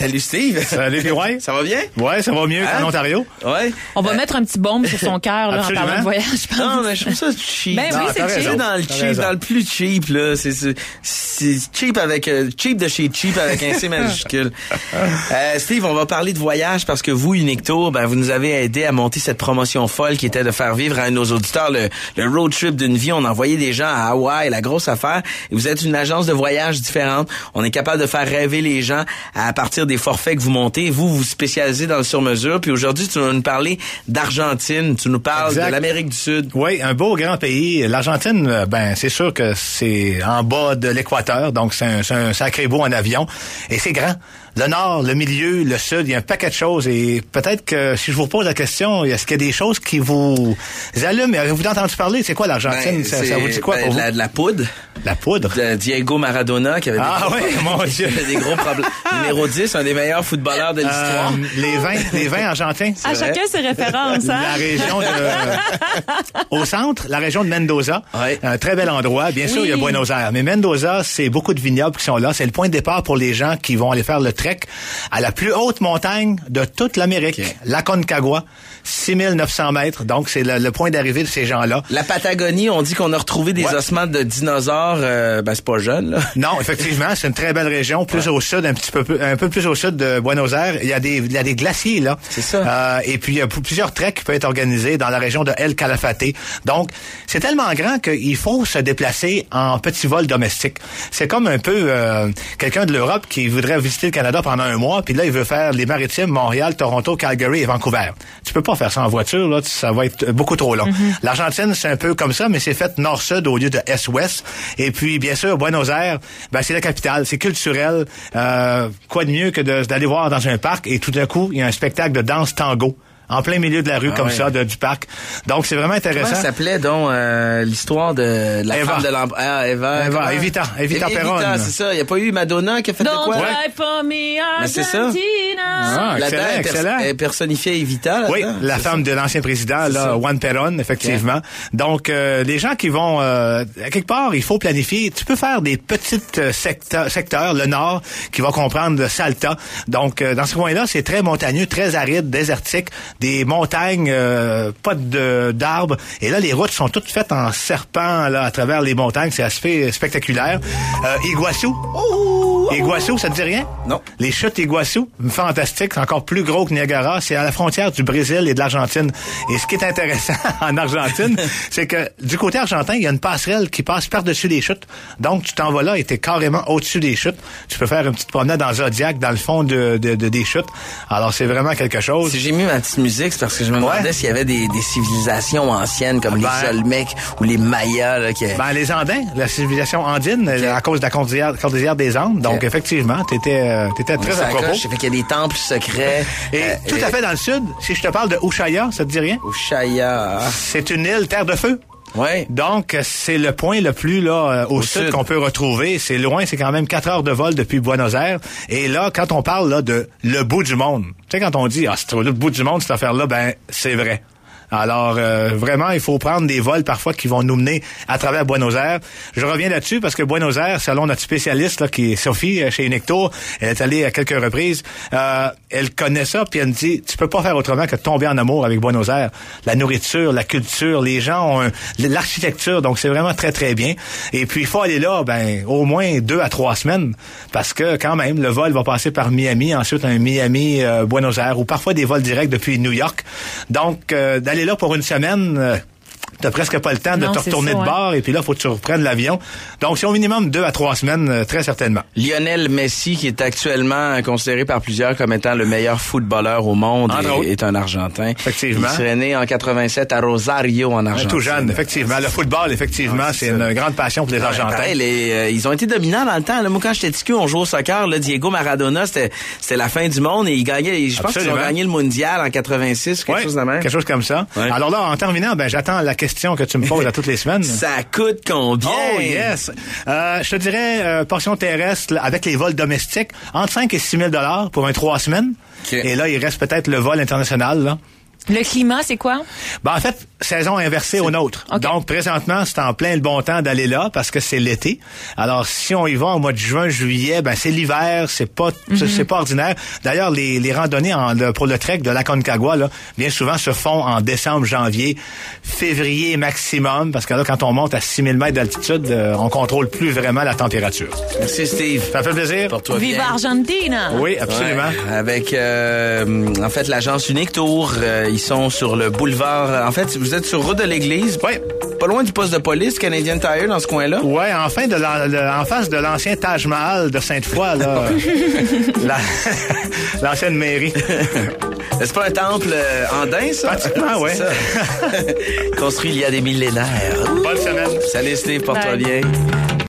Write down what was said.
Salut Steve. Salut, ouais. Ça va bien? Ouais, ça va mieux qu'en Ontario. Ouais. On va mettre un petit baume sur son cœur là, en parlant de voyage, je pense. Non, mais je trouve ça cheap. Ben oui, c'est cheap. Dans le plus cheap, là. C'est cheap avec, cheap de chez cheap avec un C majuscule. Steve, on va parler de voyage parce que vous, Unique Tour, ben, vous nous avez aidé à monter cette promotion folle qui était de faire vivre à nos auditeurs le road trip d'une vie. On envoyait des gens à Hawaï, la grosse affaire. Et vous êtes une agence de voyage différente. On est capable de faire rêver les gens à partir des forfaits que vous montez. Vous vous spécialisez dans le sur-mesure. Puis aujourd'hui, tu vas nous parler d'Argentine. Tu nous parles de l'Amérique du Sud. Oui, un beau grand pays. L'Argentine, ben c'est sûr que c'est en bas de l'équateur, donc c'est un sacré beau en avion. Et c'est grand. Le nord, le milieu, le sud, il y a un paquet de choses. Et peut-être que si je vous pose la question, est-ce qu'il y a des choses qui vous allument? Avez-vous entendu parler? C'est quoi l'Argentine? Ben, ça vous dit quoi pour vous? De la poudre. La poudre? De Diego Maradona qui avait mon Dieu. des gros problèmes. Numéro 10, un des meilleurs footballeurs de l'histoire. Les vins argentins. À chacun ses références, hein? La région au centre, la région de Mendoza. Ouais. Un très bel endroit. Bien sûr, il y a Buenos Aires. Mais Mendoza, c'est beaucoup de vignobles qui sont là. C'est le point de départ pour les gens qui vont aller faire le trek à la plus haute montagne de toute l'Amérique. Okay. La Concagua. 6900 mètres. Donc, c'est le point d'arrivée de ces gens-là. La Patagonie, on dit qu'on a retrouvé des ossements de dinosaures. Ben, c'est pas jeune, là. Non, effectivement, c'est une très belle région. Plus au sud, un peu plus au sud de Buenos Aires. Il y a des glaciers, là. C'est ça. Et puis, il y a plusieurs treks qui peuvent être organisés dans la région de El Calafate. Donc, c'est tellement grand qu'il faut se déplacer en petit vol domestique. C'est comme un peu quelqu'un de l'Europe qui voudrait visiter le Canada pendant un mois, puis là, il veut faire les maritimes, Montréal, Toronto, Calgary et Vancouver. Tu peux pas faire ça en voiture, là, ça va être beaucoup trop long. Mm-hmm. L'Argentine, c'est un peu comme ça, mais c'est fait nord-sud au lieu de est-ouest. Et puis, bien sûr, Buenos Aires, ben, c'est la capitale, c'est culturel. Quoi de mieux que d'aller voir dans un parc et tout d'un coup, il y a un spectacle de danse tango. En plein milieu de la rue, ça, du parc. Donc, c'est vraiment intéressant. Comment ça s'appelait, donc, l'histoire de la femme de Eva. Evita Perón. C'est ça. Il n'y a pas eu Madonna qui a fait de quoi? Don't cry for me, Argentina. C'est ça. Excellent. Elle personnifiait Evita, là. Oui, la femme de l'ancien président, là, Juan Perón, effectivement. Okay. Donc, les gens qui vont, quelque part, il faut planifier. Tu peux faire des petites secteurs, le nord, qui va comprendre Salta. Donc, dans ce coin-là, c'est très montagneux, très aride, désertique. Des montagnes, pas d'arbres. Et là, les routes sont toutes faites en serpent là, à travers les montagnes. C'est assez spectaculaire. Iguaçu. Iguaçu, ça te dit rien? Non. Les chutes Iguaçu, fantastique. C'est encore plus gros que Niagara. C'est à la frontière du Brésil et de l'Argentine. Et ce qui est intéressant en Argentine, c'est que du côté argentin, il y a une passerelle qui passe par-dessus les chutes. Donc, tu t'en vas là et t'es carrément au-dessus des chutes. Tu peux faire une petite promenade dans Zodiac, dans le fond des chutes. Alors, c'est vraiment quelque chose. Si j'ai mis ma petite musique, c'est parce que je me demandais s'il y avait des civilisations anciennes comme les Olmecs ou les Mayas. Là, Ben, les Andins, la civilisation andine, à cause de la cordillère des Andes. Donc, effectivement, t'étais très à propos. Fait qu'il y a des temples secrets. Et tout à fait dans le sud, si je te parle de Ushuaia, ça te dit rien? Ushuaia. C'est une île terre de feu. Ouais. Donc, c'est le point le plus là au sud qu'on peut retrouver. C'est loin, c'est quand même 4 heures de vol depuis Buenos Aires. Et là, quand on parle là de le bout du monde, tu sais, quand on dit « Ah, c'est le bout du monde, cette affaire-là », ben, c'est vrai. Alors, vraiment, il faut prendre des vols parfois qui vont nous mener à travers Buenos Aires. Je reviens là-dessus parce que Buenos Aires, selon notre spécialiste, là, qui est Sophie, chez Unique Tour, elle est allée à quelques reprises, elle connaît ça, puis elle me dit, tu peux pas faire autrement que de tomber en amour avec Buenos Aires. La nourriture, la culture, les gens ont l'architecture, donc c'est vraiment très, très bien. Et puis, il faut aller là, ben, au moins 2 à 3 semaines, parce que, quand même, le vol va passer par Miami, ensuite un Miami-Buenos Aires, ou parfois des vols directs depuis New York. Donc, d'aller là pour une semaine, t'as presque pas le temps de te retourner de bord, et puis là, faut que tu reprennes l'avion. Donc, c'est au minimum 2 à 3 semaines, très certainement. Lionel Messi, qui est actuellement considéré par plusieurs comme étant le meilleur footballeur au monde, est un Argentin. Effectivement. Il serait né en 87 à Rosario, en Argentine. Tout jeune, effectivement. Le football, effectivement, c'est une grande passion pour les Argentins. Pareil, ils ont été dominants dans le temps. Là, moi, quand j'étais petit, on jouait au soccer. Là, Diego Maradona, c'était la fin du monde, et il gagnait. Je pense qu'ils ont gagné le mondial en 86, quelque chose de même. Quelque chose comme ça. Ouais. Alors là, en terminant, ben j'attends la question que tu me poses à toutes les semaines. Ça coûte combien? Oh yes! Je te dirais, portion terrestre, avec les vols domestiques, entre 5 et 6 000 $ pour un 3 semaines. Okay. Et là, il reste peut-être le vol international, là. Le climat, c'est quoi? En fait, saison inversée au nôtre. Okay. Donc, présentement, c'est en plein le bon temps d'aller là parce que c'est l'été. Alors, si on y va au mois de juin, juillet, c'est l'hiver, c'est pas ordinaire. D'ailleurs, les randonnées pour le trek de l'Aconcagua, là, bien souvent se font en décembre, janvier, février maximum, parce que là, quand on monte à 6000 mètres d'altitude, on contrôle plus vraiment la température. Merci, Steve. Ça fait plaisir. Porte-toi bien. Viva Argentina! Oui, absolument. Ouais, avec, en fait, l'agence Unique Tour. Ils sont sur le boulevard. En fait, vous êtes sur route de l'église. Oui. Pas loin du poste de police Canadian Tire dans ce coin-là. Oui, en face de l'ancien Taj Mahal de Sainte-Foy, là. L'ancienne mairie. C'est pas un temple andin, ça? Pratiquement, oui. Construit il y a des millénaires. Bonne semaine. Salut Steve, porte-toi bien.